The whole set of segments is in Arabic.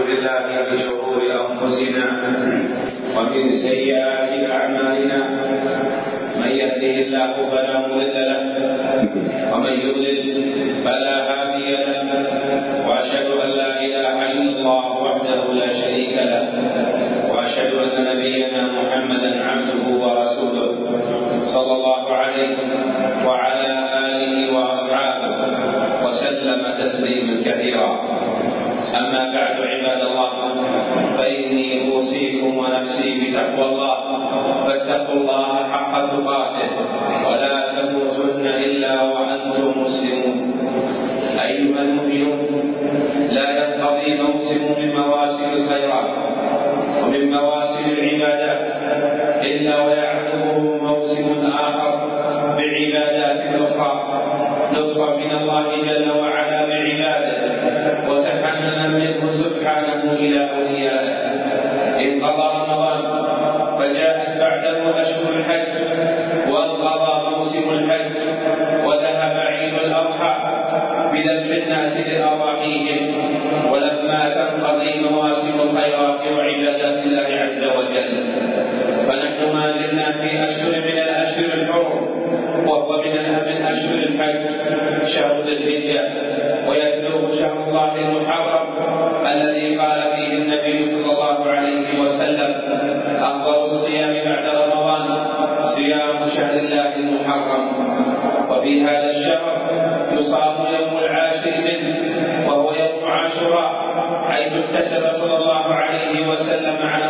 بالله من شرور أنفسنا ومن سيئات أعمالنا، من يهده الله فلا مضل له ومن يضلل فلا هادي له، وأشهد أن لا إله إلا الله وحده لا شريك له، وأشهد أن نبينا محمدا عبده ورسوله صلى الله عليه وعلى آله وأصحابه وسلم تسليما كثيرا. أما بعد، عباد الله، فإني أوصيكم ونفسي بتقوى الله، فاتقوا الله حق تقاته ولا تموتن إلا وأنتم مسلمون. أيها المؤمنون، لا ينقضي موسم من مواسم الخيرات ومن مواسم العبادات إلا ويعقبه موسم آخر بعبادات أخرى، لطفا من الله جل وعلا بعباده وتحننا منه سبحانه إلى أوليائه. انقضى رمضان فجاءت بعده أشهر الحج، وانقضى موسم الحج وذهب عيد الأضحى بذبح الناس لأضاحيهم. ولما تنقضي مواسم الخيرات وعبادات الله عز وجل، فنحن ما زلنا في أشهر من الأشهر الحرم، وهو من أشهر الحج شهر ذي الحجة، ويتلوه شهر الله المحرم الذي قال فيه النبي صلى الله عليه وسلم: أفضل الصيام بعد رمضان صيام شهر الله المحرم. وفي هذا الشهر يصام يوم العاشر منه، وهو يوم عاشوراء، حيث احتسب صلى الله عليه وسلم على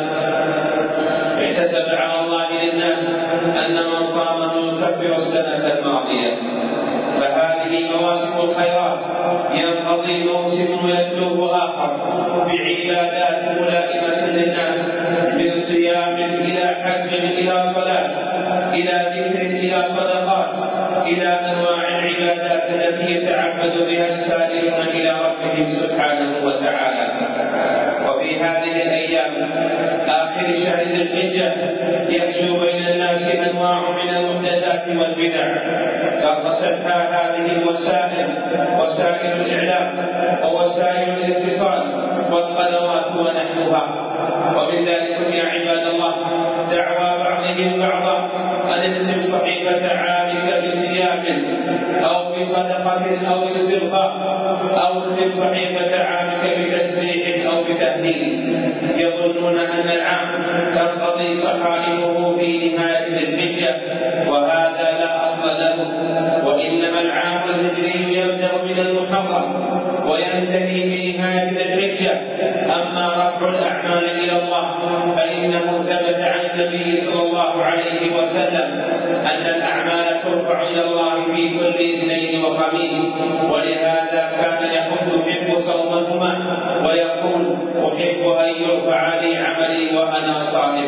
الله للناس أن من صامه يكفر السنة الماضية. فهذه مواسم الخيرات ينقضي موسم ويتلوه آخر بعبادات ملائمة للناس، من صيام إلى حج إلى صلاة إلى ذكر إلى صدقات إلى أنواع العبادات التي يتعبد بها السائلون إلى ربهم سبحانه وتعالى. وفي هذه الأيام آخر شهر ذي الحجة يفشو بين الناس أنواع من المحدثات والبدع كرستها هذه الوسائل، وسائل الإعلام ووسائل الاتصال والقنوات ونحوها. ومن ذلك يا عباد الله دعوى بعضهم بعضا أن اسلم صحيفة عامك بصيام أو بصدقة أو استغفار، أو اسلم صحيفة عامك بتسبيح أو بتهليل. يظنون أن العام تنقضي صحائفه في نهاية ذي الحجة، وهذا لا أصل له، وإنما العام الهجري يبدأ من المحرم وينتهي في نهاية ذي الحجة. أما رفع الأعمال إلى الله فإنه ثبت عن النبي صلى الله عليه وسلم أن الأعمال ترفع إلى الله في كل اثنين وخميس، ولهذا كان يحب صومهما ويقول: أحب أن يرفع لي عملي وأنا صائم.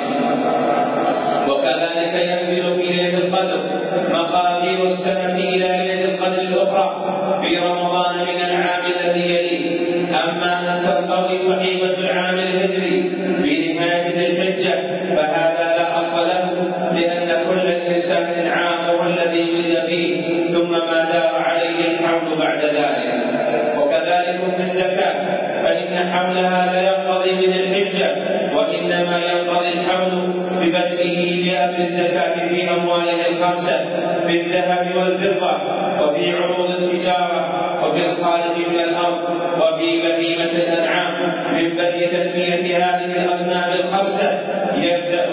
وكذلك ينزل في ليلة القدر مقادير السنة إلى ليلة القدر الأخرى في رمضان من العام الذي يليه. أما أن تنقضي صحيفة العام الهجري بنهاية ذي الحجة فهذا لا أصل له، لأن كل إنسان عامه الذي ولد فيه ثم ما دار عليه الحول بعد ذلك. وكذلك في الزكاة فإن حولها لا ينقضي من الحجة، وإنما ينقضي الحول ببدئه بأمر الزكاة في أمواله الخمسة، في الذهب والفضة، وفي عروض التجارة، وفي الخارج من الأرض، وفي بهيمة الأنعام. من بدء تنمية هذه الأصناف الخمسة يبدأ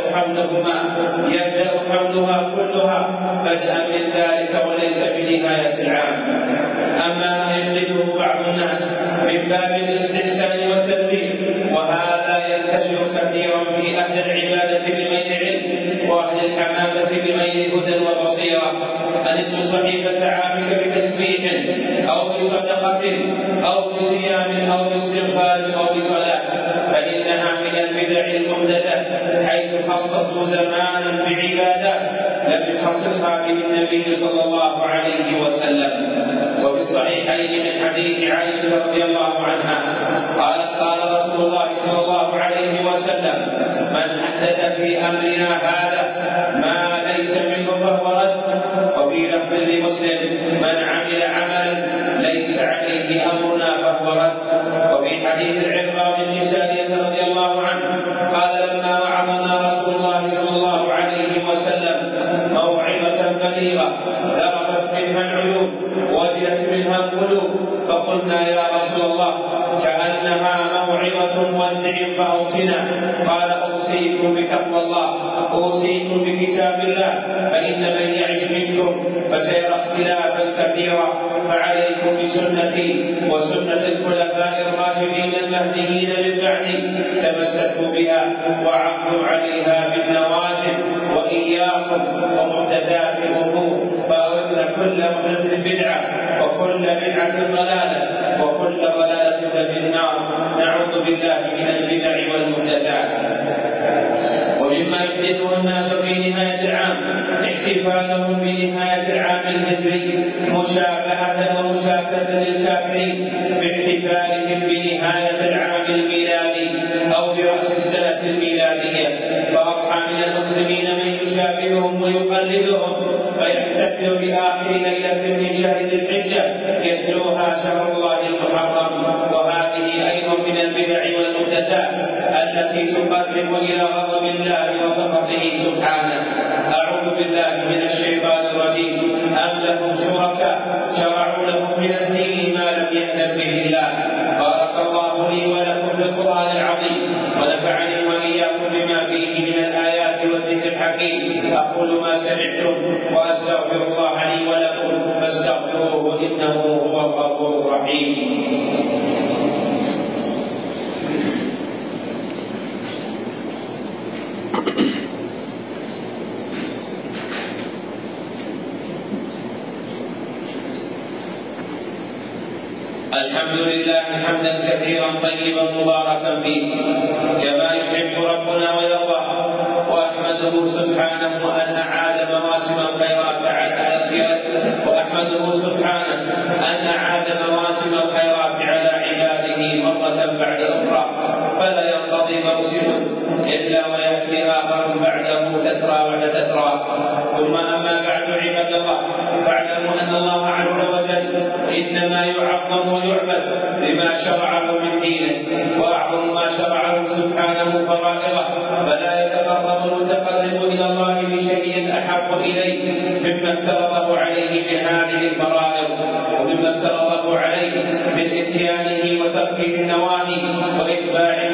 حولها كلها بدءا من ذلك وليس بنهاية العام. أما ما يحدثه بعض الناس من باب الاستحسان والتدبير، وهذا ينتشر كثيرا في أهل العبادة بغير علم وأهل الحماسة بغير هدى وبصيرة، أن اتل صحيفة عامك بتسبيح أو بصدقة أو بصيام أو باستغفار أو بصلاة، فإنها من البدع المحدثة، حيث خصصوا زمانا بعبادات لم يخصصها به النبي صلى الله عليه وسلم. وفي الصحيحين من حديث عائشة رضي الله عنها قالت: قال رسول الله صلى الله عليه وسلم: من أحدث في أمرنا هذا ما ليس منه فهو رد. وفي لفظ لمسلم: من عمل عملا ليس عليه أمرنا فهو رد. وفي حديث العرباض بن سارية رضي الله عنه قال: لما وعظنا رسول الله صلى الله عليه وسلم موعظة بليغة ذرفت منها العيون ووجلت منها القلوب، فقلنا: يا رسول الله كأنها موعظة مودع فأوصنا. قال: أوصيكم بتقوى الله، أوصيكم بكتاب الله، فإن من يعش منكم فسيرى اختلافا كثيرا، فعليكم بسنتي وسنة الخلفاء الراشدين المهديين من بعدي، تمسكوا بها وعضوا عليها بالنواجذ، وإياكم ومحدثات الأمور، فإن كل محدث بدعة وكل بدعة ضلالة وكل ضلالة في النار. نعوذ بالله من البدع والمحدثات. ومما يحدثه الناس في نهاية العام احتفالهم بنهاية العام الهجري مشابهة ومشاكلة للكافرين باحتفالهم بنهاية العام الميلادي أو برأس السنة الميلادية، فأضحى من المسلمين من يشابههم ويقلدهم فيحتفل بآخر ليلة من شهر ذي الحجة يتلوها شهر الله المحرم. وهذه أيضا من البدع والمحدثات التي تقرب إلى غضب الله وسخطه سبحانه. أعوذ بالله من الشيطان الرجيم. أم لهم شركاء شرعوا لهم من الدين ما لم يأذن به الله. بارك الله لي ولكم في القرآن العظيم، ونفعني وإياكم بما فيه من الآيات والذكر الحكيم. أقول ما سمعتم وأستغفر الله لي ولكم فاستغفروه إنه هو الغفور الرحيم. الحمد لله حمدا كثيرا طيبا مباركا فيه كما يحب ربنا ويرضى، واحمده سبحانه ان اعاد مواسم الخيرات على عباده مرة بعد اخرى، فلا ينقضي موسم الا وياتي اخر بعده تترى بعد تترى. ثم اما بعد عباد الله، فاعلموا ان الله عز وجل انما يعظم ويعبد بما شرعه من دينه، واعظم ما شرعه سبحانه فرائضه، فلا يتقرب المتقرب الى الله بشيء احب اليه مما افترضه عليه من هذه الفرائض، ومما افترضه عليه من اتيانه وتركه النواهي واتباع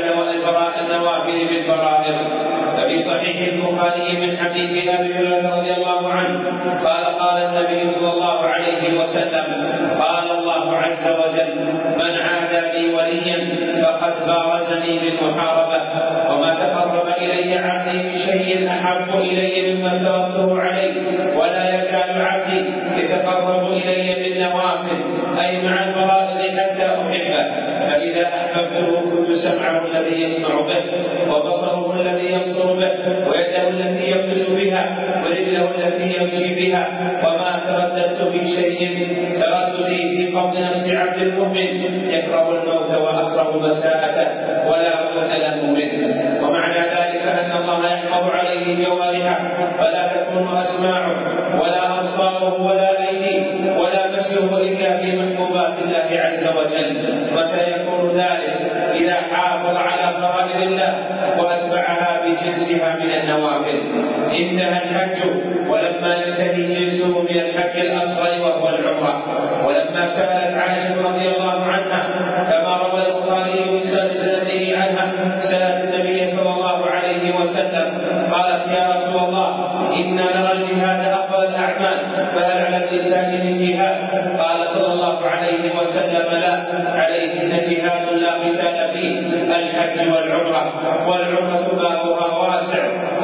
النوافل بالفرائض. ففي صحيح البخاري من حديث ابي هريره رضي الله عنه قال: قال النبي صلى الله عليه وسلم: قال الله عز وجل: من عادى لي وليا فقد بارزني بالمحاربة، وما تقرب إلي عبدي بشيء أحب إلي مما افترضته عليه، ولا يزال عبدي يتقرب إلي بالنوافل أي مع الفرائض حتى أحبه. فإذا أحببته كنت سمعه الذي يسمع به، وبصره الذي يبصر به، ويده التي يبطش بها، ورجله التي يمشي بها. وما ترددت في شيء ترددي في قول نفس عبد المؤمن يكره الموت وأكره مساءته ولا بد له منه. ومعنى ذلك أن الله يحفظ عليه جوارحه، فلا تكون أسماعه ولا أبصاره ولا أيديه ولا مشيه إلا في محبوبات الله عز وجل. متى يكون ذلك؟ إذا حافظ على فرائض الله وأتبعها بجنسها من النوافل. انتهى الحج ولما ينتهي جنسه من الحج الأصغر وهو العمرة. ولما سألت عائشة رضي الله عنها كما روى البخاري بسنده عنها، سألت النبي صلى الله عليه وسلم قالت: يا رسول الله إنا نرى الجهاد أفضل الأعمال، فهل على الإنسان من جهاد؟ قال صلى الله عليه وسلم: لا، عليهن جهاد لا قتال فيه، الحج والعمرة. والعمرة بابها واسع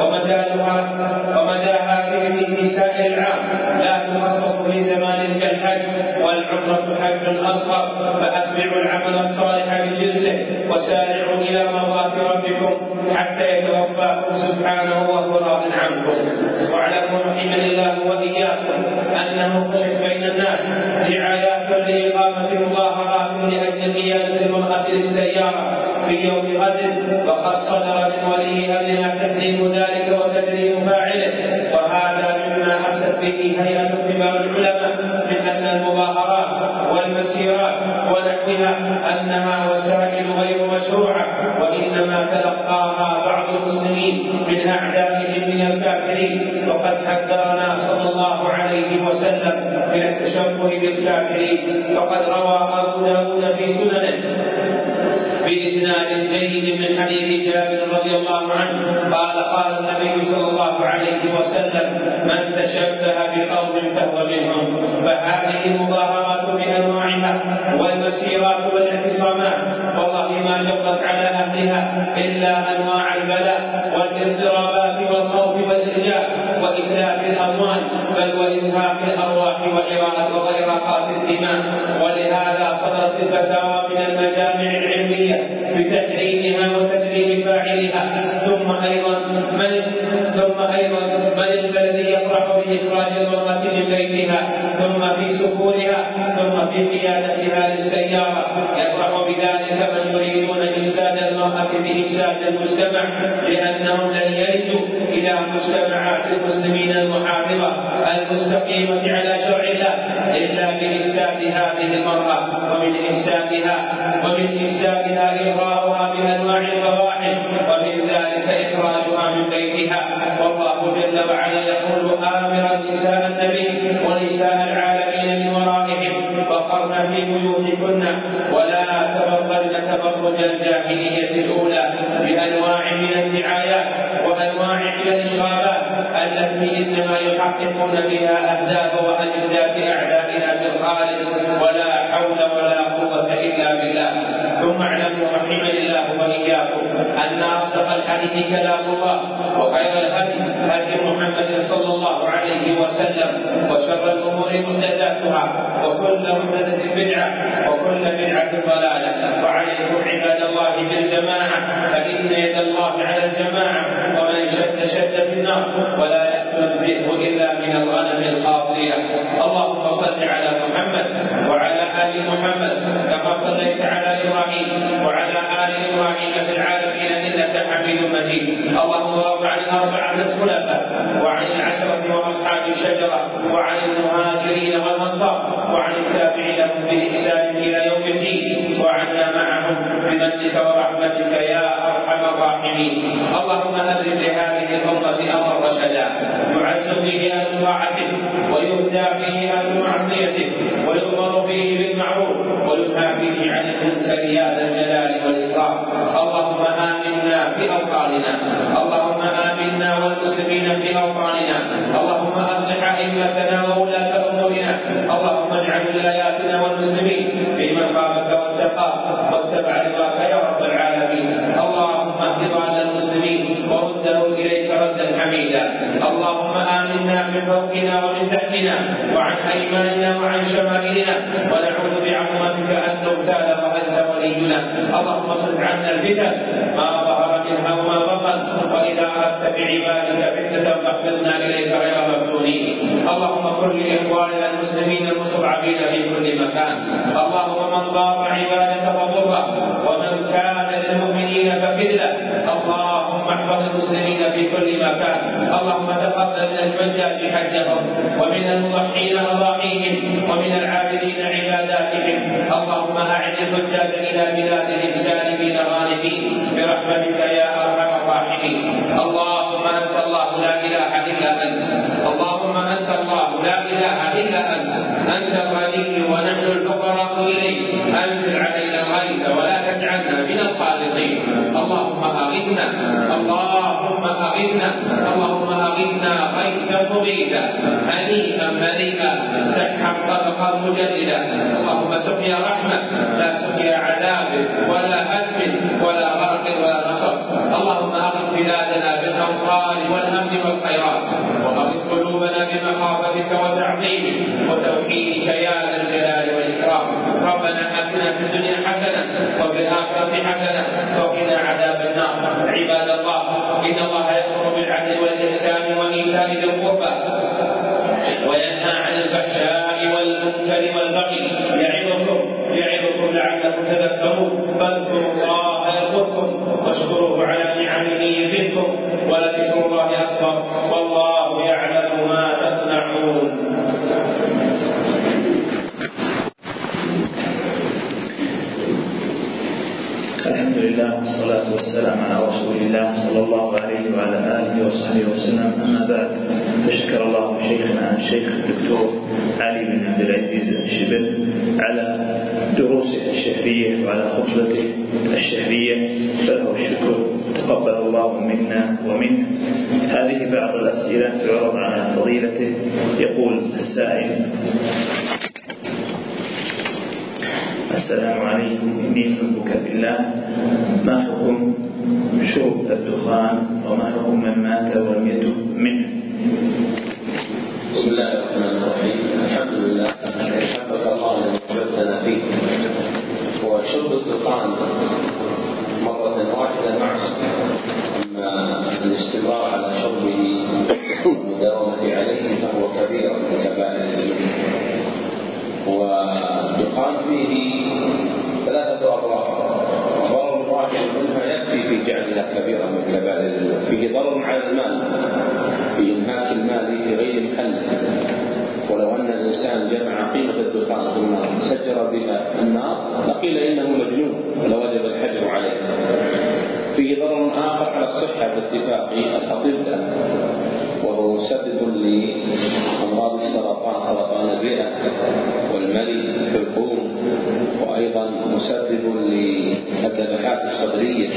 ومداها في سائر العام، لا تخصص في زمان كالحج. والعمرة حج أصغر، فأتبعوا العمل الصالح بجنسه وسارعوا إلى مرضات ربكم حتى يتوفاكم سبحانه وهو راض عنكم. واعلموا رحمني الله وإياكم أنه خشت بين الناس دعايات لإقامة مظاهرات لأجل قيادة المرأة للسيارة في يوم غد، وقد صدر من ولي أمرها تحريم ذلك وتجريم فاعله، وهذا مما أفسد أفتت به هيئة كبار العلماء من أن المظاهرات والمسيرات ونحوها أنها وسائل غير مشروعة، وإنما تلقاها بعض المسلمين من أعدائهم من الكافرين. وقد حذرنا صلى الله عليه وسلم من التشبه بالكافرين. فقد روى أبو داود في سننه بإسناد جيد من حديث جابر رضي الله عنه قال النبي صلى الله عليه وسلم: من تشبه بقوم فهو منهم. فهذه المظاهرات بأنواعها والمسيرات والاعتصامات والله ما جرت على أهلها إلا أنواع البلاء والاضطرابات والخوف والإرجاف وإتلاف الأموال بل وإزهاق الأرواح وإراقات الدماء. ولهذا صدرت الفتاوى من المجامع العلمية بتحريمها وتجريم فاعلها. ثم أيضا من الذي يفرح بإخراج المرأة من بيتها ثم في سفورها ثم في قيادتها للسيارة؟ يفرح بذلك من يريدون إفساد المرأة بإفساد المجتمع، لأنهم لن يلجوا إلى مجتمعات المسلمين المحافظة المستقيمة على شرع الله إلا بإفساد هذه المرأة ومن إفسادها إغراءها بأنواع الفواحش، ومن ذلك إخراجها من بيتها. والله جل وعلا يقول آمرا نساء النبي ونساء العالمين من ورائهم: وقرن في بيوتكن ولا تبرجن تبرج الجاهلية الأولى، بأنواع من الدعايات وأنواع من الإشغالات التي إنما يحققون بها أهداف وأجندات أعدائنا بالخالق، ولا حول ولا قوة إلا بالله. ثم اعلموا رحمني الله وإياكم أن أصدق الحديث كلام الله، وخير الهدي هدي محمد صلى الله عليه وسلم، وشر الأمور محدثاتها، وكل محدثة بدعة، وكل بدعة ضلالة. وعليكم عباد الله بالجماعة، فإن يد الله على الجماعة، ومن شد في النار، ولا يأكل الذئب إلا من الغنم الخاصية. اللهم صل على محمد وعلى آل محمد كما صليت على إبراهيم وعلى آل إبراهيم في العالمين إنك حميد مجيد. اللهم وارض عن الأربعة الخلفاء وعن العشرة وأصحاب الشجرة وعن المهاجرين والأنصار وعن التابعين لهم بإحسان إلى يوم الدين، وعنا معهم بمنك ورحمتك يا أرحم الراحمين. اللهم أذن لهذه الأمة أمر رشدا يعز به أهل طاعته ويهدى به أهل معصيته ويؤمر به بالمعروف وينهى به عن المنكر يا ذا الجلال والإكرام. اللهم آمنا في أوطاننا، اللهم آمنا والمسلمين في أوطاننا، اللهم أصلح أئمتنا وولاة أمورنا، اللهم اجعل ولاياتنا والمسلمين في من خافك واتقاك واتبع رضاك يا رب العالمين. اللهم اهد ضال المسلمين ورده إليك ردا حميدا. اللهم آمنا من فوقنا ومن تحتنا وعن أيماننا وعن شمائلنا، ونعوذ بعظمتك أن نغتال وأنت ولينا. اللهم اصرف عنا الفتن ما ظهر منها وما بطن، وإذا أردت بعبادك فتنة فاقبضنا إليك غير مفتونين. اللهم كن لإخواننا المسلمين المستضعفين في كل مكان. اللهم من ضار عبادك فضره، ومن كان للمؤمنين فكذله. اللهم احفظ المسلمين في كل مكان. اللهم تقبل من الحجاج حجهم، ومن المضحين أضاحيهم، ومن العابدين عباداتهم. اللهم أعد الحجاج إلى بلادهم سالمين غانمين برحمتك يا أرحم الراحمين. اللهم أنت الله لا إله إلا أنت، اللهم أنت الله لا إله إلا أنت، أنت الغني ونحن الفقراء إليك. أنزل علينا الغيث ولا تجعلنا من القانطين. اللهم أغثنا، اللهم أغثنا، اللهم أغثنا غيثا مغيثا هنيئا مريئا سحا طبقا مجللا. اللهم سقيا رحمة لا سقيا عذاب ولا هدم ولا غرق ولا نصب. اللهم أغث بلادنا بالأمطار والأمن والخيرات، وأغث قلوبنا بمخافتك وتعظيمك وتوحيدك يا ذا الجلال والإكرام. ربنا آتنا في الدنيا حسنة وفي الآخرة حسنة وقنا عذاب النار. عباد الله، إن الله يأمر بالعدل والإحسان وإيتاء ذي القربى وينهى عن الفحشاء والمنكر والبغي يعظكم لعلكم تذكرون. فاذكروا الله يذكركم واشكروه على نعمه يزدكم ولذكر الله أكبر والله يعلم ما تصنعون. لله والصلاة والسلام على رسول الله صلى الله عليه وعلى آله وصحبه وسلم. أما بعد، فشكر الله شيخنا الشيخ الدكتور علي بن عبد العزيز الشبل على دروسه الشهرية وعلى خطبته الشهرية، فله الشكر، تقبل الله منا ومنه. هذه بعض الأسئلة تعرض على فضيلته. يقول السائل: السلام عليكم، إني أحبك بالله، ما حكم شرب الدخان وما حكم من مات ولم يتب منه؟ بسم الله الرحمن الرحيم. الحمد لله، حبك الله الذي وجدتنا فيه. وشرب الدخان مرة واحدة معصية، أما الاستمرار على شربه والمداومة عليه فهو كبير من كبائر الذنوب. والدخان فيه ثلاثة أضرار، ضرر واحد منها يكفي في جعلها كبيرة من كبائر الذنوب. فيه ضرر على المال، في إنهاك المال في غير محله، ولو أن الإنسان جمع قيمة الدخان ثم سجر بها النار لقيل إنه مجنون ولوجب الحجر عليه. فيه ضرر آخر على الصحة باتفاق الأطباء، وهو مسبب لأمراض السرطان، سرطان الرئة والمريء والحلقوم، وأيضا مسبب للذبحات الصدرية.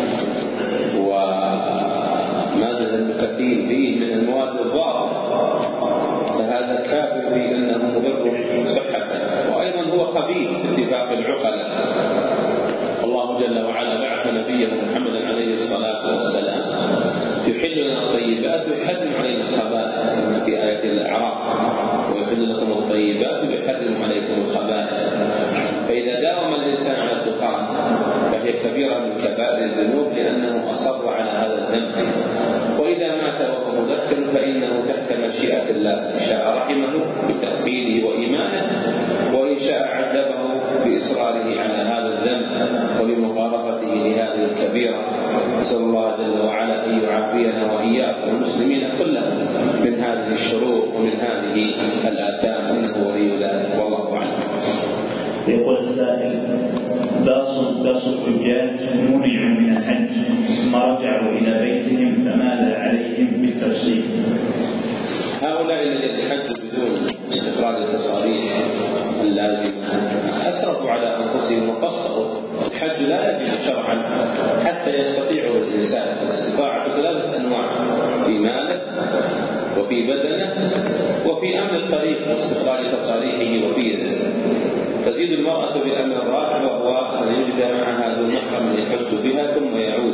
ومادة النيكوتين فيه من المواد الضارة، فهذا كافر في أنه مضر صحته، وأيضا هو خبيث باتفاق العقلاء. الله جل وعلا بعث نبيه محمدا عليه الصلاة والسلام يحل لنا الطيبات ويحرم علينا الخبائث في آية الأعراف: ويحل لكم الطيبات ويحرم عليكم الخبائث. فإذا داوم الإنسان على الدخان فهي كبيرة من كبائر الذنوب، لأنه أصر على هذا الذنب. وإذا مات وهو مدخن فإنه تحت مشيئة الله، إن شاء رحمه بتأكيده وإيمانه، وإن شاء عذبه بإصراره على هذا الذنب وبمقاربته لهذه الكبيرة. نسأل الله جل وعلا أن يعافينا وإياكم والمسلمين كلهم من هذه الشرور ومن هذه الآثام، إنه ولي ذلك والله أعلم. يقول السائل: باص الحجاج منعوا من الحج ثم رجعوا إلى بيتهم، فماذا عليهم بالتفصيل؟ هؤلاء الذين حجوا بدون استقرار التصاريح اللازمة أسرفوا على أنفسهم وقصروا. الحج لا يجب شرعا حتى يستطيعه الإنسان. الاستطاعة ثلاثة أنواع: في ماله وفي بدنه وفي أمن الطريق واستقرار تصاريحه وفي رزقه. تزيد المرأة بالأمر الرابع، وهو أن يجد معها ذو محرم يحج بها ثم يعود.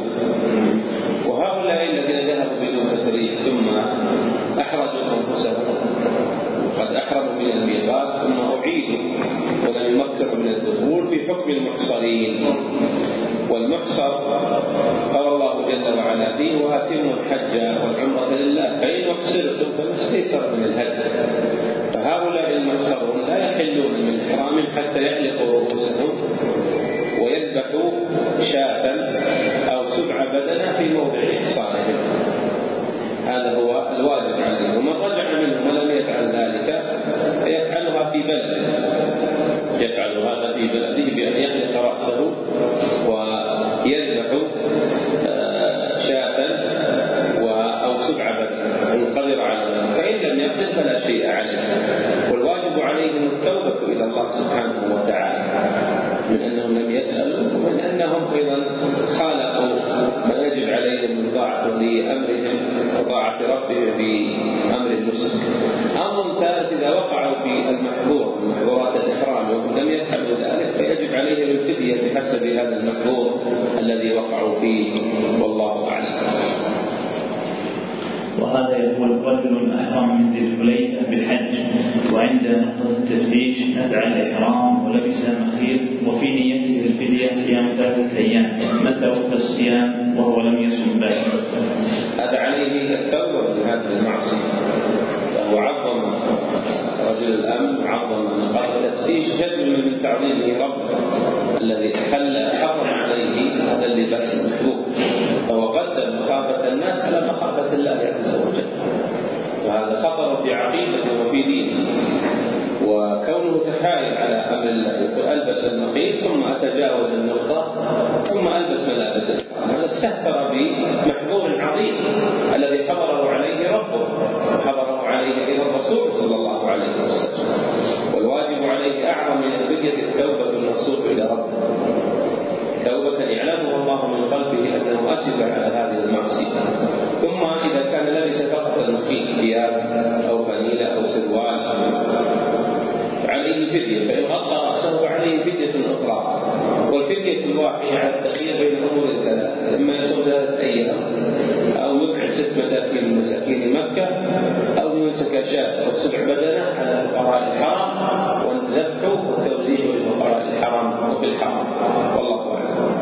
وهؤلاء الذين ذهبوا بدون تسريح ثم أحرجوا أنفسهم قد أحرموا من الميقات ثم أعيدوا ولم يمكنوا من الدخول في حكم المحصرين. والمحصر قال الله جل وعلا فيه: وأتموا الحج والعمرة لله فإن أحصرتم فما استيسر من الهدي. فهؤلاء المحصرون لا يحلون من إحرام حتى يحلقوا رؤوسهم ويذبحوا شاة أو سبع بدنة في موضع إحصارهم. هذا هو الواجب عليه. ومن رجع منهم ولم يفعل ذلك فيفعلها في بلده، يفعل هذا في بلده بأن يحلق رأسه ويذبح شاة أو سبع بدنة إن قدر على ذلك، فإن لم يقدر فلا شيء عليه. والواجب عليهم التوبة إلى الله سبحانه وتعالى من أنهم لم يسألوا، ومن أنهم أيضا خالقوا ما يجب عليهم من طاعة لأمرهم وطاعة ربهم في أمر النسك. أمر ثالث: إذا وقعوا في المحظور من محظورات الإحرام وهم لم يفعلوا ذلك فيجب عليهم الفدية بحسب هذا المحظور الذي وقعوا فيه، والله أعلم. وهذا يقول: رجل أحرم من ذي الحليفة بالحج، وعند نقطة التفتيش نزع الإحرام ولبس مخيط، وفي نيته الفدية صيام 3 أيام، متى وقت الصيام وهو لم يصم بعد؟ هذا عليه التوبة من هذه المعصية. فهو عظم رجل الأمن، عظم نقاط التفتيش جزء من تعظيمه ربه الذي حرم عليه هذا اللباس المحبوب، فهو قدم مخافة الناس على مخافة الله عز وجل، وهذا خطر في عقيدته وفي دينه. وكونه تحايل على أمر الله يقول ألبس النقيض ثم أتجاوز النقطة ثم ألبس ملابس الحرام، هذا استهتر بمحظور عظيم الذي حضره عليه ربه وحضره عليه أيضا الرسول صلى الله عليه وسلم. والواجب عليه أعظم من الفدية التوبة النصوح إلى ربه، توبة يعلمها الله من قلبه أنه أسف على هذه المعصية. ثم إذا كان لبس فقط المخيط ثياب أو فنيلة أو سروال عليه فدية، فإن غطى رأسه عليه فدية أخرى. والفدية الواحدة على التخيير بين أمور ثلاثة: إما يصوم 3 أيام، أو يطعم 6 مساكين من مساكين مكة، أو يمسك شاة أو 7 بدنة على فقراء الحرم، والذبح والتوزيع لفقراء الحرم وفي الحرم، والله أعلم.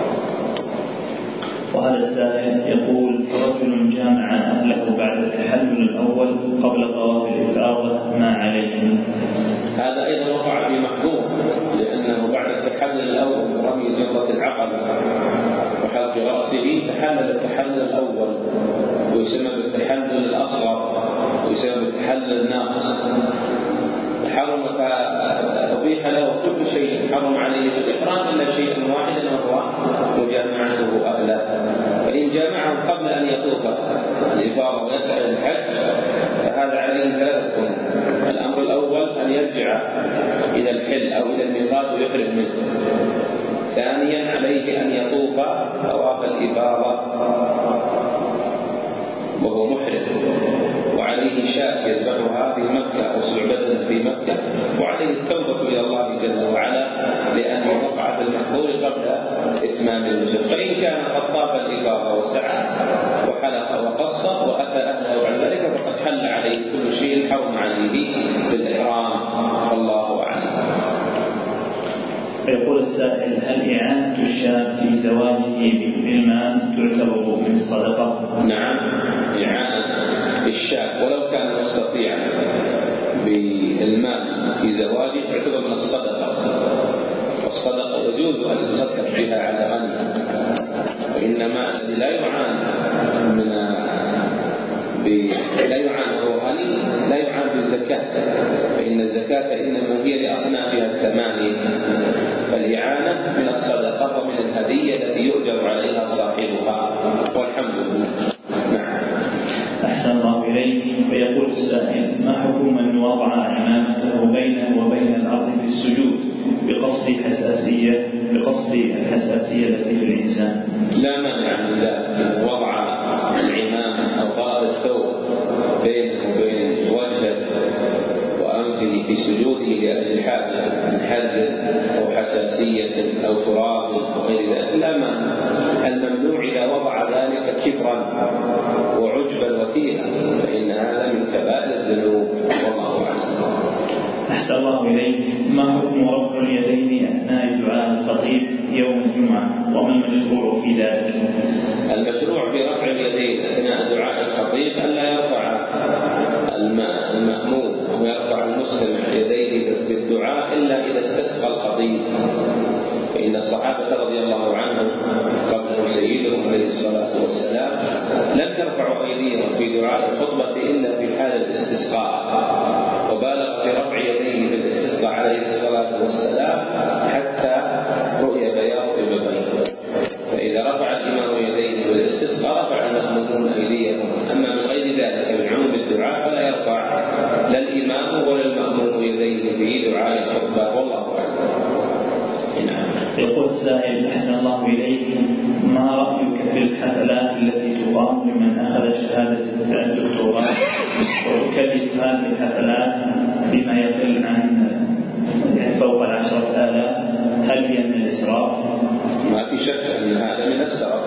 وهذا السائل يقول: رجل جامع أهله بعد التحلل الأول قبل طواف الإفاضة، ما عليه؟ هذا أيضا وقع في محظور، لأنه بعد التحلل الأول رمي جمرة العقبة وحلق رأسه تحلل التحلل الأول، ويسمى بالتحلل الأصغر ويسمى بالتحلل الناقص. حرم فأبيح له كل شيء حرم عليه بالإحرام إلا شيء واحد وهو مجامعته أهله. فإن جامعهم قبل أن يطوف الإفاضة ويسعى الحج فهذا عليه 3 أمور. الأمر الأول أن يرجع إلى الحل أو إلى الميقات ويحرم منه. ثانيا عليه أن يطوف طواف الإفاضة وهو محرم، وعليه شاة يذبحها في مكة أو 7 بدنة في مكة، وعليه التوبة إلى الله جل وعلا لأنه وقع في المحظور قبل إتمام النسك. فإن كان قد طاف الإفاضة وسعى وحلق وقصر وأتى أهله بعد ذلك فقد حل عليه كل شيء حرم عليه بالإحرام، والله أعلم. فيقول السائل: هل إعانة الشاب في زواجه بالمال تعتبر من الصدقة؟ نعم، إعانة الشاب ولو كان مستطيعا بالمال في زواجه تعتبر من الصدقة، والصدقة يجوز أن يصدق بها على غني، وإنما الذي لا يعان وهو غني لا يعان بالزكاة، فإن الزكاة إنما هي لأصنافها 8، فالإعانة من الصدقة ومن الهدية التي يؤجر عليها صاحبها، والحمد لله. نعم. أحسن الله إليك. ويقول السائل: ما حكم من وضع عمامته بينه وبين الأرض في السجود بقصد الحساسية التي في الإنسان؟ لا مانع من ذلك، وضع العمامة أو ضرب الثوب بينه وبين وجهه وأنفه في سجوده لأجل حاجة من حد أو حساسية أو تراب وغير ذلك، لا مانع. الممنوع إذا وضع ذلك كبرا وعجبا وثيقا فإن هذا من كبائر الذنوب، والله أعلم. أحسن الله إليك. ما حكم رفع اليدين أثناء دعاء الخطيب يوم الجمعة، وما المشروع في ذلك؟ المشروع في رفع اليدين أثناء دعاء الخطيب أن لا يرفع المأموم ويرفع المستمع يديه بالدعاء إلا إذا استسقى الخطيب، فإن الصحابة رضي الله عنهم قبل سيدهم عليه الصلاة والسلام لم يرفعوا أيديهم في دعاء الخطبة إلا في حال الاستسقاء، وبالغ في رفع يديه بالاستسقاء عليه الصلاة والسلام حتى رؤي بياض إبطيه. فإذا رفع الإمام يديه بالاستسقاء رفع المأمومون أيديهم، أما من غير ذلك من عموم الدعاء فلا يرفع لا الإمام ولا المأموم يديه في دعاء الخطبة، والله أعلم. يقول السائل: أحسن الله إليك، ما رأيك في الحفلات التي تقام لمن أخذ شهادة الدكتوراه وتكلف هذه الحفلات بما يقل عن فوق 10,000؟ هل هي من الإسراف؟ ما في شك أن هذا من السرف،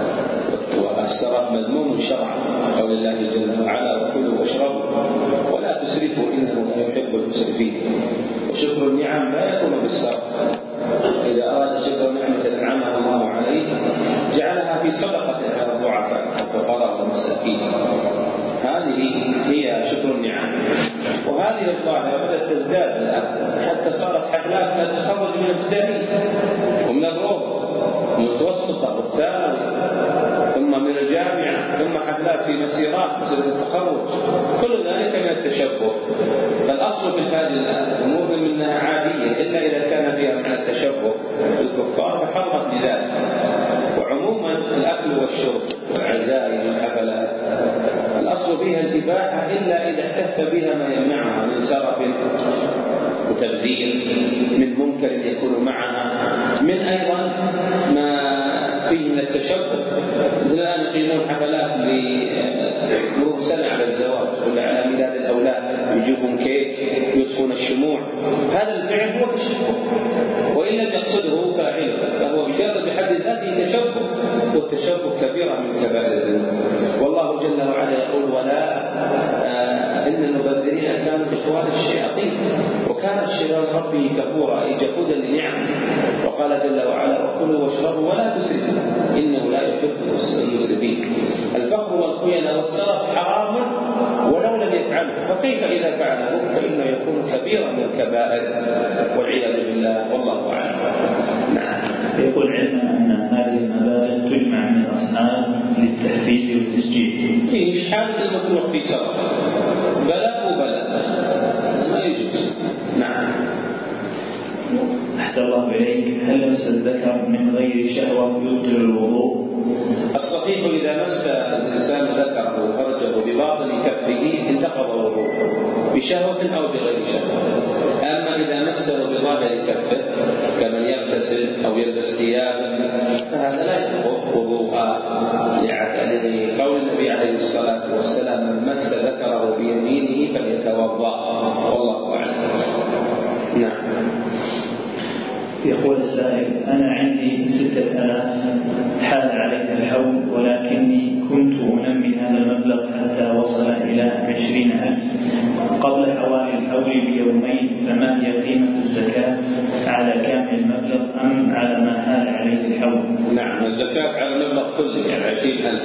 والسرف مذموم شرعا، قول الله جل وعلا: وكلوا واشربوا ولا تسرفوا إنه لا يحب المسرفين. وشكر النعم لا يكون بالسرف، إذا أراد شكر نعمة أنعمها الله عليه جعلها في صدقة على الضعفاء والفقراء والمساكين، هذه هي شكر النعم. وهذه الظاهرة بدأت تزداد الآن حتى صارت حفلات لا تخرج من الابتدائي ومن الروضة المتوسطة والثانوي ثم من الجامعة ثم حفلات في مسيرات مسيرة التخرج، كل ذلك من التشبه. فالأصل والأصل في هذه الأمور منها عادية إلا إذا كان فيها من التشبه بالكفار فحرمت لذلك. وعموما الأكل والشرب والعزائم والحفلات الأصل فيها الإباحة إلا إذا احتف بها ما يمنعها من سرف وتبذير، من منكر يكون معها، من أيضا ما فيه من التشبه. الآن يقيمون حفلات لمرور سنة على الزواج ولا على ميلاد الأولاد، يجيبون كيك ويطفون الشموع، هذا الفعل هو تشبه، وإن لم يقصده فاعله فهو بحد ذاته تشبه، والتشبه كبيرة من كبائر الذنوب. والله جل وعلا يقول: ولا إن المبذرين كانوا إخوان الشياطين وكان الشيطان ربه كفورا، أي جحودا لنعمه. وقال جل وعلا: وكلوا واشربوا ولا تسرفوا إنه لا يحب المسرفين. الفخر والخيانة والسرف حرام ولو لم يفعله، فكيف إذا فعله فإنه يكون كبيرا من الكبائر والعياذ بالله، والله أعلم. نعم. يقول علما أن هذه المبالغ تجمع من الأصنام للتحفيز والتشجيع. إيش حالة المكروه في شرف؟ بلاء ما يجوز. نعم. أحسن الله إليك، هل مس الذكر من غير شهوة يبطل الوضوء؟ الصحيح إذا مس الإنسان ذكره وفرجه بباطن كفه انتقض وضوءه بشهوة أو بغير شهوة. أما إذا مسه بظاهر كفه كمن يغتسل أو يلبس ثيابا فهذا لا ينقض وضوءه، لقول النبي عليه الصلاة والسلام: من مس ذكره بيمينه فليتوضأ، والله أعلم. نعم. يقول السائل: أنا عندي 6000 حال عليها الحول، ولكني كنت أنمي هذا المبلغ حتى وصل إلى 20,000 قبل حوالي الحول بيومين، فما هي قيمة الزكاة على كامل المبلغ أم على ما حال عليه الحول؟ نعم، الزكاة على المبلغ كله، يعني 20,000.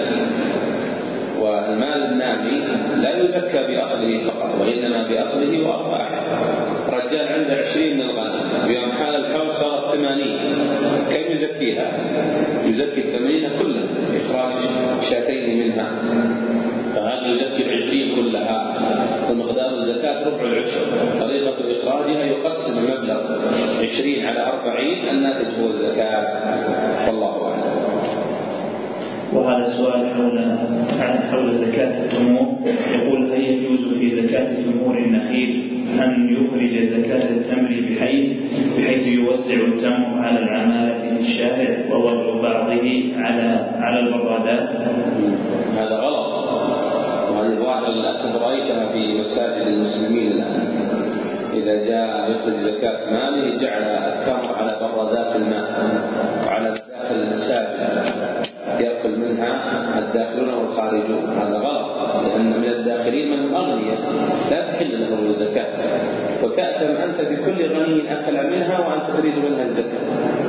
والمال النامي لا يزكى بأصله فقط، وإنما بأصله وأرباحه. رجال عنده 20 من الغنم، بيوم حال الحول صارت 80، كيف يزكيها؟ يزكي 80 كلها بإخراج شاتين منها، فهذا يزكي 20 كلها، ومقدار الزكاة ربع العشر. طريقة إخراجها يقسم المبلغ 20 على 40، الناتج هو الزكاة، والله أعلم. وهذا السؤال حول زكاة التمور. يقول: هل يجوز في زكاة تمور النخيل أن يخرج زكاة التمر بحيث يوزع التمر على العمالة في الشارع ووضع بعضه على البرادات؟ هذا غلط، وهذه ظاهرة للأسف رأيتها في مساجد المسلمين الآن. إذا جاء يخرج زكاة ماله جعل التمر على برادات الماء وعلى داخل المساجد يأكل منها الداخلون والخارجون. هذا غلط، لأن من الداخلين من هم أغنياء لا تحل لهم الزكاة، وتأثم أنت بكل غني أكل منها وأنت تريد منها الزكاة.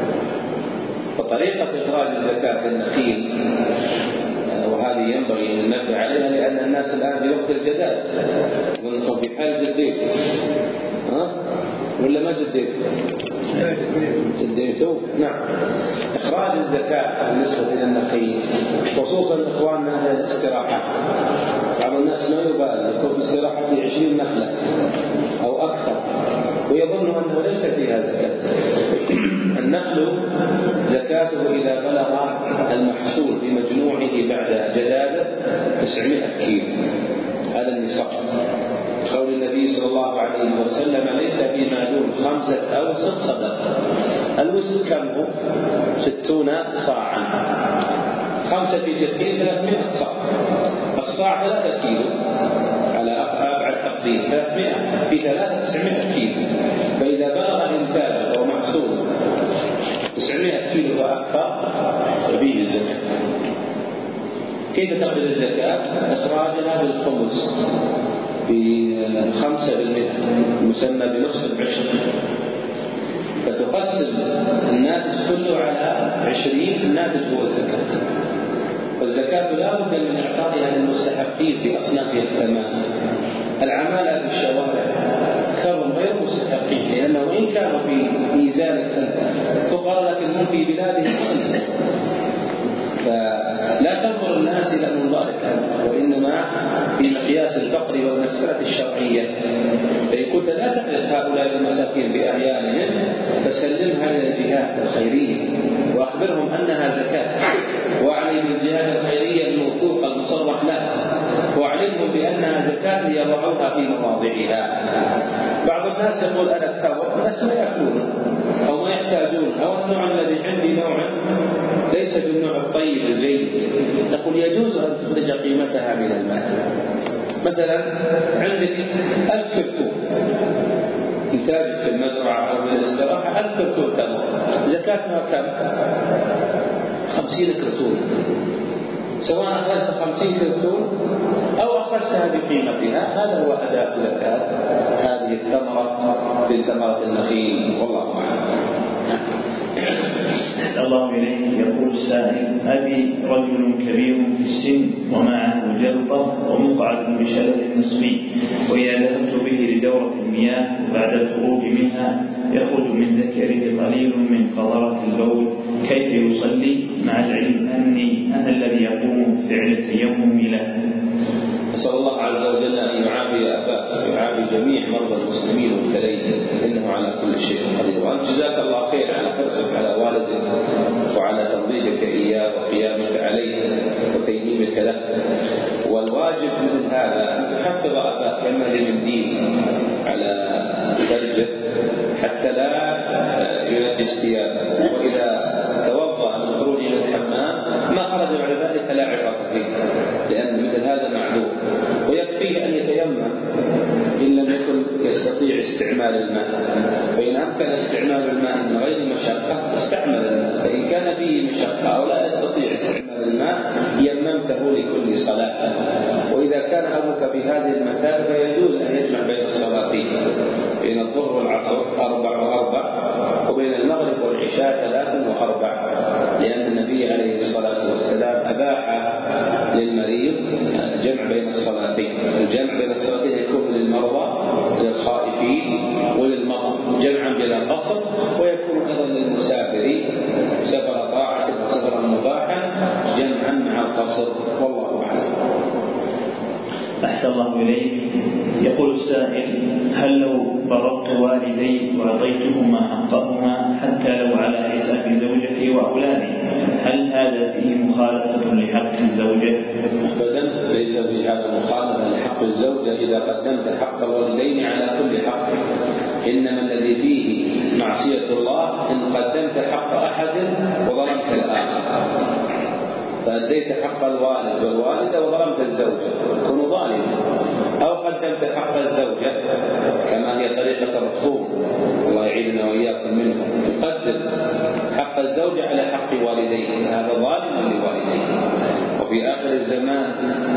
فطريقة إخراج الزكاة النخيل، وهذه ينبغي أن ننبه عليها، لأن الناس الآن في وقت الجداد وأنتم في حال جديته، ولا ما جديته؟ نعم. إخراج الزكاة بالنسبة إلى النخيل، خصوصا إخواننا أهل الاستراحة، بعض الناس ما يبالي يكون في استراحته 20 نخلة أو أكثر ويظن أنه ليس فيها زكاة. النخل زكاته إذا بلغ المحصول بمجموعه بعد جدادة 900 كيلو، هذا النصاب. قول النبي صلى الله عليه وسلم: ليس فيما دون 5 أوسق صدقة. الوسق كم هو؟ 60 صاعا. 5 في 60 300 صاع. الصاع 3 كيلو على أبعد تقدير، 300 في 3 900 كيلو. فإذا بلغ إنتاجه ومحصول 900 كيلو وأكثر فيه الزكاة. كيف تأخذ الزكاة؟ إخراجها بالخمس ب5%، مسمى بنصف العشر، فتقسم الناتج كله على 20، الناتج هو الزكاة. والزكاة لا بد من إعطائها للمستحقين في أصنافها الثمانية. العمالة في الشوارع أكثرهم غير مستحقين، لأنه إن كانوا في ميزان فقراء لكن هم في بلادهم غني، فلا تنظر الناس إلى منظرك، وإنما في مقياس الفقر والمسألة الشرعية. فيكون قلت لا تحدث هؤلاء المساكين بأعيانهم، فسلمها إلى الجهات الخيرية وأخبرهم أنها زكاة، وأعني بالجهات الخيرية الموثوقة المصرح لها، وأعلمهم بأنها زكاة يضعوها في مواضعها. بعض الناس يقول أنا التمر، الناس لا يأكلون أو ما يحتاجون، أو النوع الذي عندي نوع ليس بالنوع الطيب الجيد، نقول يجوز أن تخرج قيمتها من المال. مثلا عندك 1000 كرتون إنتاج في المزرعة أو من الاستراحة، 1000 كرتون تمر، زكاتها كم؟ 50 كرتون. سواء أخرجت 50 كرتون أو أخرجتها بقيمتها، هذا هو أداء زكاة هذه الثمرة بالثمرة النخيل، والله أعلم. أسأل الله إليك. يقول السائل: أبي رجل كبير في السن ومعه جلطة ومقعد بشلل نصفي، وإذا ذهبت به لدورة المياه وبعد الخروج منها يخرج من ذكره قليل من قطرة البول، كيف يصلي مع العلم أنا الذي يقوم بفعل التيمم له؟ نسأل الله عز وجل أن يعافي أباك ويعافي جميع مرضى المسلمين والمبتلين، إنه على كل شيء قدير. وأنت جزاك الله خير على حرصك على والدك وعلى تنظيفك إياه وقيامك عليه وتيميمك له. والواجب مثل هذا أن تحفظ أباك كما لمنديل على فرجه حتى لا ينجس ثيابه، وإذا توضأ من خروج إلى الحمام ما خرج بعد ذلك لا عبرة فيه، لأن مثل هذا معلوم. ويكفيه أن يتيمم إن لم يكن يستطيع استعمال الماء، فإن أمكن استعمال الماء من غير مشقة استعمل الماء، فإن كان فيه مشقة أو لا يستطيع استعمال الماء يممته لكل صلاة. وإذا كان أبوك في هذه المكان فيجوز أن يجمع بين الصلاتين، بين الظهر والعصر 4 و4، وبين المغرب والعشاء 3 و4، لأن النبي عليه الصلاة والسلام أباح للمريض الجمع بين الصلاتين. الجمع بين الصلاتين يكون للمرضى للخائفين وللمرضى جمعا بلا قصر، ويكون أيضا للمسافرين سفر طاعة وسفرا مباحا جمعا مع القصر، والله أعلم. أحسن الله إليك. يقول السائل: هل لو بررت والدي وأعطيتهما حقهما حتى لو على حساب زوجتي وأولادي، هل هذا فيه مخالفة لحق الزوجة؟ أبدا، ليس في هذا مخالفة لحق الزوجة إذا قدمت حق الوالدين على كل حق، إنما الذي فيه معصية الله إن قدمت حق أحد وظلمت الآخر، فأديت حق الوالد والوالدة وظلمت الزوجة تكون ظالما، أو قدمت حق الزوجة كما هي طريقة الرسول، الله يعيننا وإياكم منه، يقدم حق الزوجة على حق والديه، هذا ظالم لوالديه. وفي آخر الزمان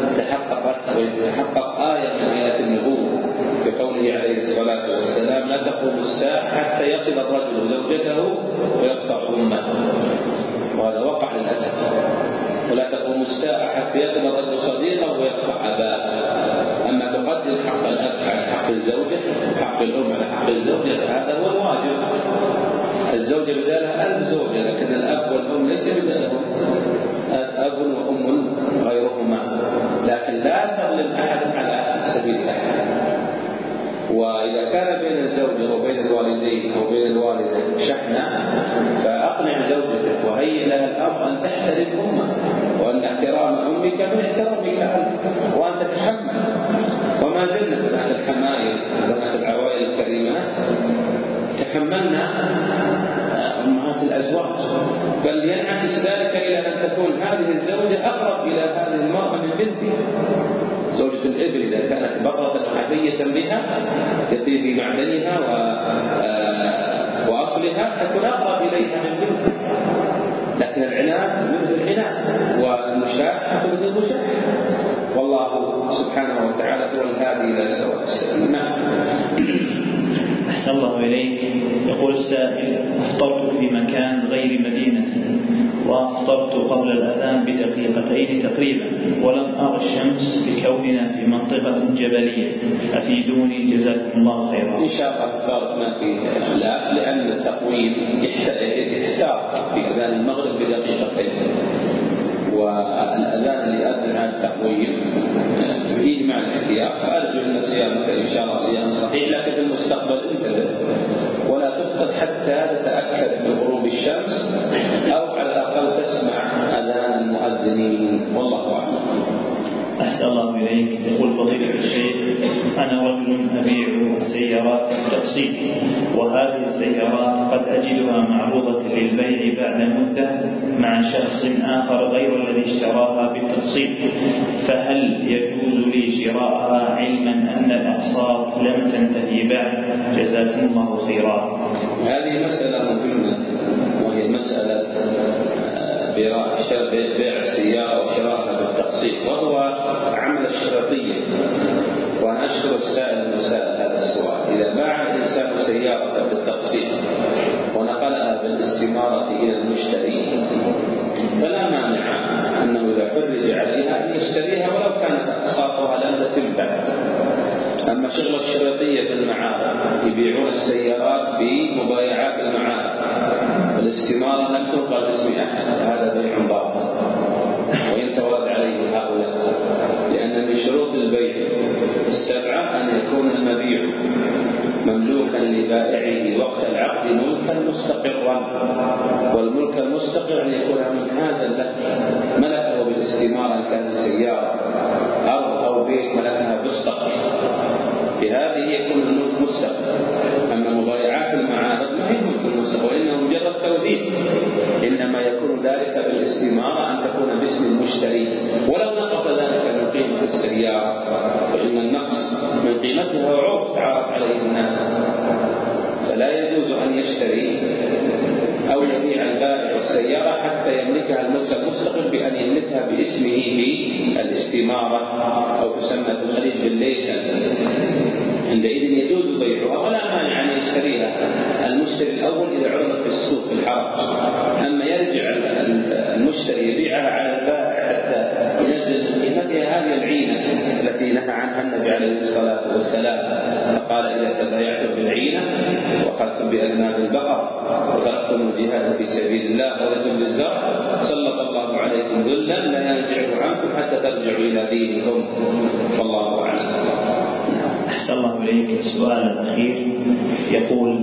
تحقق آية من آيات النبوة بقوله عليه الصلاة والسلام: لا تقوم الساعة حتى يصل الرجل زوجته ويقطع أمه، وهذا وقع للأسف. ولا تقوم الساعة حتى يصل الرجل صديقه ويقطع أباه. أما تقدم حق الأب على حق الزوجة، حق الأم على حق الزوجة، هذا هو الواجب. الزوجة بدالها 1000 زوجة، لكن الأب والأم ليس بدالهم أب وأم غيرهما، لكن لا تظلم أحد على سبيل أحد. وإذا كان بين الزوجة وبين الوالدين أو بين الوالدة شحنة فأقنع زوجتك وهيئ لها الأمر أن تحترم أمك، وأن احترام أمك من احترامك أنت، وأن تتحمل. وما زلنا بنات الحمايل وبنات العوائل الكريمات تحملنا أمهات الأزواج، بل ينعكس ذلك إلى أن تكون هذه الزوجة أقرب إلى هذه المرأة من بنتها. زوجة الإبل إذا كانت بقرة حفية بها يطير في معدنها وأصلها تكون أقرب إليها من بنتها، لكن العناد مثل العناد والمشاحة مثل المشاحة، والله سبحانه وتعالى هو الهادي إلى سواء السبيل. أحسن الله إليك. يقول السائل: أفطرت في مكان غير مدينة، وأفطرت قبل الأذان بدقيقتين تقريبا، ولم أرى الشمس لكوننا في منطقة جبلية، أفيدوني جزاكم الله خيرا. إن شاء الله أفطرت ما فيه خلاف، لأن التقويم يحتاط في أذان المغرب بدقيقتين، والأذان اللي أذن على التقويم فيه مع الاحتياط، فأرجو أن صيامك إن شاء الله صيام صحيح. لكن حتى تتأكد بغروب الشمس أو على الأقل تسمع أذان المؤذنين، والله أعلم. أحسن الله إليك. يقول فضيلة الشيخ: أنا رجل أبيع السيارات بالتقسيط، وهذه السيارات قد أجدها معروضة للبيع بعد مدة مع شخص آخر غير الذي اشتراها بالتقسيط، فهل يجوز لي شراءها علما أن الأقساط لم تنتهي بعد؟ جزاكم الله خيرا. هذه مسألة مهمة، وهي مسألة بيع السيارة وشرائها بالتقسيط، وهو عمل الشرطية. وأنا أشكر السائل المسائل هذا السؤال. إذا باع الإنسان سيارة بالتقسيط ونقلها بالاستمارة إلى المشتري فلا مانع أنه إذا فرج عليها أن يشتريها ولو كانت أقساطها لم تتم بعد. أما شغل الشرطية بالمعارض، يبيعون السيارات بمبايعات المعارض، والاستمارة لم تنقل باسم أحد، هذا بيع باطل وإن تورد عليه هؤلاء، لأن من شروط البيع السبعة أن يكون المبيع مملوكا لبائعه وقت العقد ملكا مستقرا، والملك المستقر أن يكون منحازا له، ملكه بالاستمارة إن كانت سيارة أو بيت ملكها بالصقر، بهذه يكون الملك مستقر. أما مبايعات المعارض ما هي ملك مستقر، وإنه مجرد توثيق، إنما يكون ذلك بالاستمارة أن تكون باسم المشتري، ولو نقص ذلك من قيمة السيارة، فإن النقص من قيمتها عرف تعرف عليه الناس، فلا يجوز أن يشتري أو يبيع البائع السيارة حتى يملكها الملك المستقل بأن يملكها باسمه في الاستمارة، أو تسمى في الخليج بالليسن. عندئذ يجوز بيعها ولا مانع أن يشتريها المشتري الأول إذا عرضت في السوق في الحرج. أما يرجع المشتري يبيعها على البائع حتى ينزل قيمتها، هذه العينة التي نهى عنها النبي عليه الصلاة والسلام، فقال: إذا تبايعتم بالعينة وأخذتم بأذناب البقر وتركتم الجهاد في سبيل الله ورجل بالزرع سلط الله عليكم ذلا لا ينزعه عنكم حتى ترجعوا إلى دينكم، والله أعلم. أحسن الله إليك. السؤال الأخير يقول: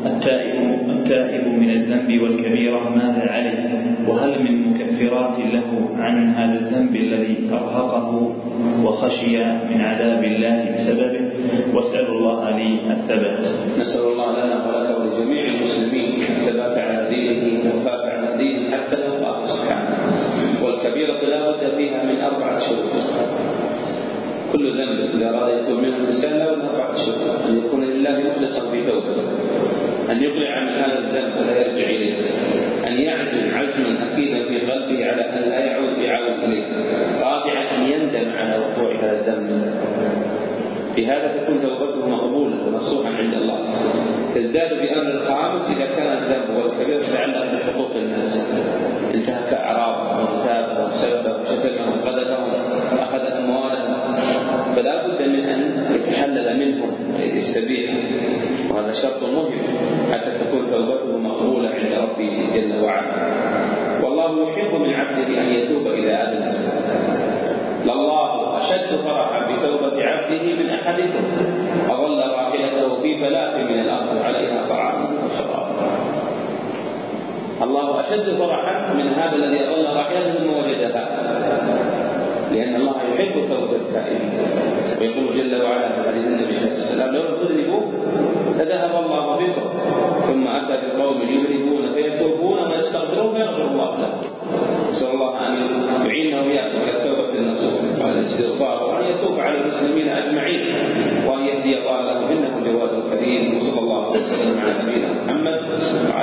التائب من الذنب والكبيرة ماذا عليه؟ وهل من مكفرات له عن هذا الذنب الذي أرهقه وخشي من عذاب الله بسببه؟ واسأل الله لي الثبات. نسأل الله لنا ولك ولجميع المسلمين الثبات على دينه والوفاء على دينه حتى نلقاه سبحانه. والكبيرة لا بد فيها من 4 شروط. كل ذنب إذا أراد يتوب منه الإنسان لا بد 4 شروط: أن يكون لله مخلصا في توبته، أن يقلع عن هذا الذنب ولا يرجع إليه، أن يعزم عزما أكيدا في قلبه على أن لا يعود إليه، رابعا أن يندم على وقوع هذا الذنب، بهذا تكون توبته مقبولة ونصوحا عند الله. تزداد بأمر الخامس إذا كان الذنب والكبير يتعلق بحقوق الناس، انتهك أعراضهم وانتهكهم وسبهم وشتمهم وقذفهم وأخذ أموالهم، فلا بد من أن يتحلل منهم ويستبيح، وهذا شرط مهم حتى تكون توبته مقبولة عند ربه جل وعلا. والله يحب من عبده أن يتوب إلى أذنه. لله أشد فرحا بتوبة عبده من أحدكم أظل راحلته في فلاح من الأرض عليها طعام وشراب. الله أشد فرحا من هذا الذي أظل راحلته ثم وجدها، لأن الله يحب توبة التائبين. ويقول جل وعلا في حديث النبي عليه السلام: لو تذنبوا لذهب الله بكم ثم أتى بقوم يذنبون فيتوبون ويستغفرون فيغفر الله لهم. نسأل الله أن يعيننا وإياكم على التوبة النصوح وعلى الاستغفار، وأن يتوب على المسلمين أجمعين، وأن يهدي الله لهم إنه جواد كريم. وصلى الله وسلم على نبينا محمد.